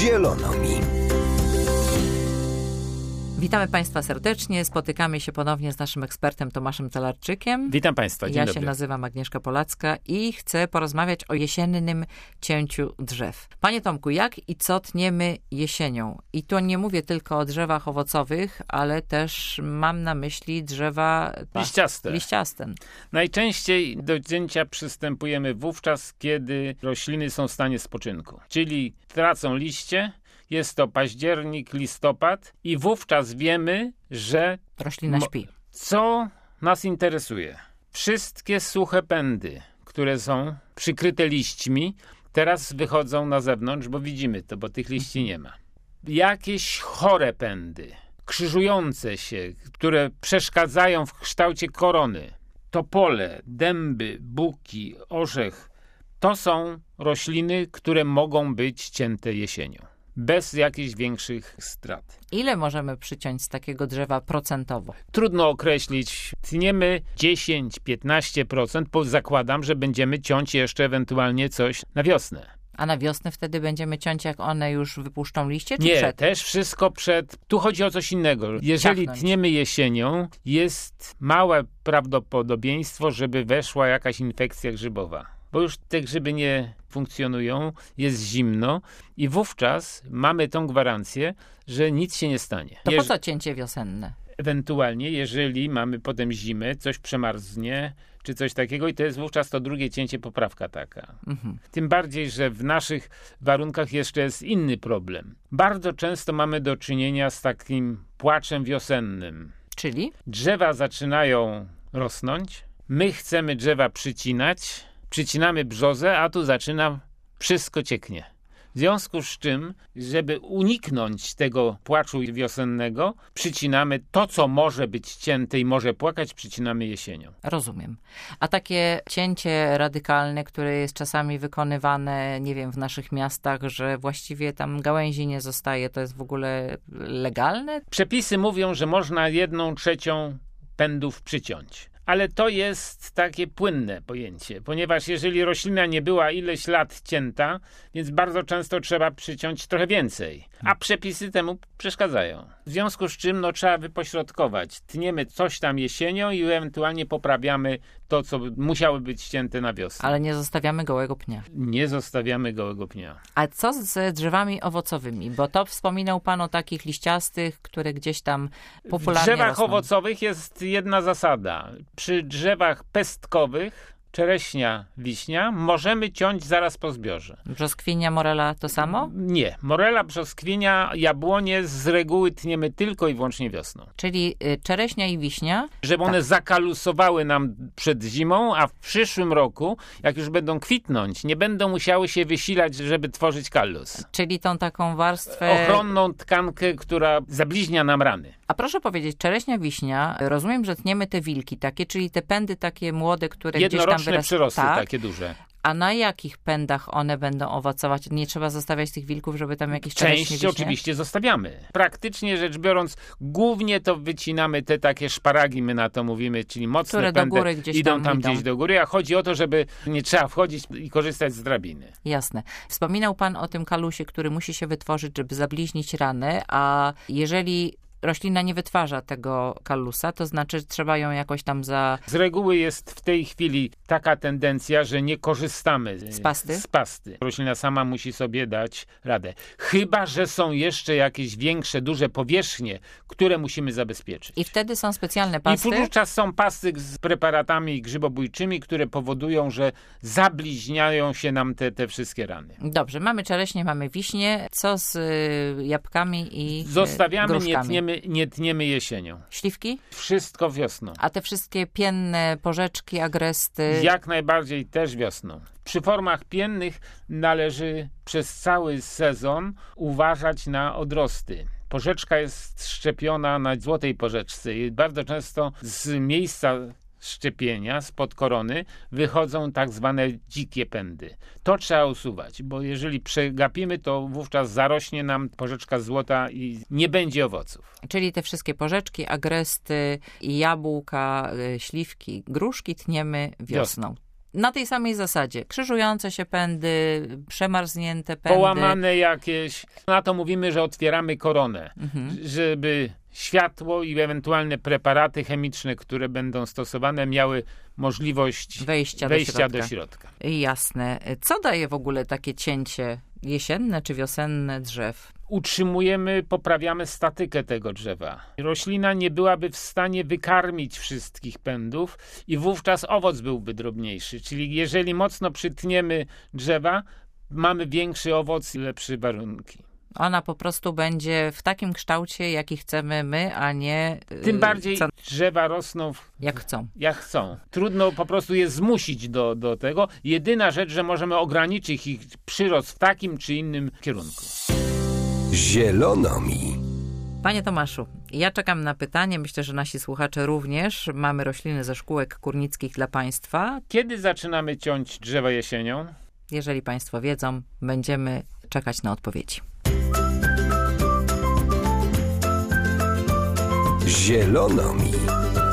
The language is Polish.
Zielono mi. Witamy Państwa serdecznie. Spotykamy się ponownie z naszym ekspertem Tomaszem Talarczykiem. Witam Państwa, dzień dobry. Ja się nazywam Agnieszka Polacka i chcę porozmawiać o jesiennym cięciu drzew. Panie Tomku, jak i co tniemy jesienią? I tu nie mówię tylko o drzewach owocowych, ale też mam na myśli drzewa liściaste. Najczęściej do cięcia przystępujemy wówczas, kiedy rośliny są w stanie spoczynku, czyli tracą liście. Jest to październik, listopad i wówczas wiemy, że roślina śpi. Co nas interesuje? Wszystkie suche pędy, które są przykryte liśćmi, teraz wychodzą na zewnątrz, bo widzimy to, bo tych liści nie ma. Jakieś chore pędy, krzyżujące się, które przeszkadzają w kształcie korony, topole, dęby, buki, orzech, to są rośliny, które mogą być cięte jesienią. Bez jakichś większych strat. Ile możemy przyciąć z takiego drzewa procentowo? Trudno określić. Tniemy 10-15%, bo zakładam, że będziemy ciąć jeszcze ewentualnie coś na wiosnę. A na wiosnę wtedy będziemy ciąć, jak one już wypuszczą liście, czy nie, przed? Też wszystko przed. Tu chodzi o coś innego. Jeżeli tniemy jesienią, jest małe prawdopodobieństwo, żeby weszła jakaś infekcja grzybowa. Bo już te grzyby nie funkcjonują, jest zimno i wówczas mamy tą gwarancję, że nic się nie stanie. To po co cięcie wiosenne? Ewentualnie, jeżeli mamy potem zimę, coś przemarznie, czy coś takiego i to jest wówczas to drugie cięcie, poprawka taka. Tym bardziej, że w naszych warunkach jeszcze jest inny problem. Bardzo często mamy do czynienia z takim płaczem wiosennym. Czyli? Drzewa zaczynają rosnąć, my chcemy drzewa przycinamy brzozę, a tu wszystko cieknie. W związku z czym, żeby uniknąć tego płaczu wiosennego, przycinamy to, co może być cięte i może płakać, przycinamy jesienią. Rozumiem. A takie cięcie radykalne, które jest czasami wykonywane, nie wiem, w naszych miastach, że właściwie tam gałęzi nie zostaje, to jest w ogóle legalne? Przepisy mówią, że można 1/3 pędów przyciąć. Ale to jest takie płynne pojęcie, ponieważ jeżeli roślina nie była ileś lat cięta, więc bardzo często trzeba przyciąć trochę więcej, a przepisy temu przeszkadzają. W związku z czym trzeba wypośrodkować. Tniemy coś tam jesienią i ewentualnie poprawiamy to, co musiało być cięte na wiosnę. Ale nie zostawiamy gołego pnia. Nie zostawiamy gołego pnia. A co z drzewami owocowymi? Bo to wspominał pan o takich liściastych, które gdzieś tam popularnie W drzewach rosną. owocowych jest jedna zasada. Przy drzewach pestkowych, czereśnia, wiśnia, możemy ciąć zaraz po zbiorze. Brzoskwinia, morela to samo? Nie. Morela, brzoskwinia, jabłonie z reguły tniemy tylko i wyłącznie wiosną. Czyli czereśnia i wiśnia? Żeby one zakalusowały nam przed zimą, a w przyszłym roku, jak już będą kwitnąć, nie będą musiały się wysilać, żeby tworzyć kallus. Czyli tą taką warstwę... Ochronną tkankę, która zabliźnia nam rany. A proszę powiedzieć, czereśnia, wiśnia, rozumiem, że tniemy te wilki takie, czyli te pędy takie młode, które gdzieś tam jednoroczne przyrosty, tak? Takie duże. A na jakich pędach one będą owocować? Nie trzeba zostawiać tych wilków, żeby tam jakieś czereśnie, Część oczywiście zostawiamy. Praktycznie rzecz biorąc, głównie to wycinamy te takie szparagi, my na to mówimy, czyli mocne które pędy do góry gdzieś idą gdzieś do góry, a chodzi o to, żeby nie trzeba wchodzić i korzystać z drabiny. Jasne. Wspominał pan o tym kalusie, który musi się wytworzyć, żeby zabliźnić rany, a jeżeli roślina nie wytwarza tego kallusa, to znaczy trzeba ją jakoś tam Z reguły jest w tej chwili taka tendencja, że nie korzystamy z pasty. Roślina sama musi sobie dać radę. Chyba że są jeszcze jakieś większe, duże powierzchnie, które musimy zabezpieczyć. I wtedy są specjalne pasty? I wówczas są pasty z preparatami grzybobójczymi, które powodują, że zabliźniają się nam te wszystkie rany. Dobrze, mamy czereśnie, mamy wiśnie. Co z jabłkami i zostawiamy, gruszkami? Nie tniemy jesienią. Śliwki? Wszystko wiosną. A te wszystkie pienne porzeczki, agresty? Jak najbardziej też wiosną. Przy formach piennych należy przez cały sezon uważać na odrosty. Porzeczka jest szczepiona na złotej porzeczce i bardzo często z miejsca szczepienia, spod korony, wychodzą tak zwane dzikie pędy. To trzeba usuwać, bo jeżeli przegapimy, to wówczas zarośnie nam porzeczka złota i nie będzie owoców. Czyli te wszystkie porzeczki, agresty, jabłka, śliwki, gruszki tniemy wiosną. na tej samej zasadzie. Krzyżujące się pędy, przemarznięte pędy. Połamane jakieś. Na to mówimy, że otwieramy koronę, żeby światło i ewentualne preparaty chemiczne, które będą stosowane, miały możliwość wejścia do środka. Jasne. Co daje w ogóle takie cięcie jesienne czy wiosenne drzew? Poprawiamy statykę tego drzewa. Roślina nie byłaby w stanie wykarmić wszystkich pędów i wówczas owoc byłby drobniejszy. Czyli jeżeli mocno przytniemy drzewa, mamy większy owoc i lepsze warunki. Ona po prostu będzie w takim kształcie, jaki chcemy my, a nie... Tym bardziej drzewa rosną jak chcą. Trudno po prostu je zmusić do tego. Jedyna rzecz, że możemy ograniczyć ich przyrost w takim czy innym kierunku. Zielono mi. Panie Tomaszu, ja czekam na pytanie, myślę, że nasi słuchacze również. Mamy rośliny ze szkółek kurnickich dla Państwa. Kiedy zaczynamy ciąć drzewa jesienią? Jeżeli Państwo wiedzą, będziemy czekać na odpowiedzi. Zielono mi.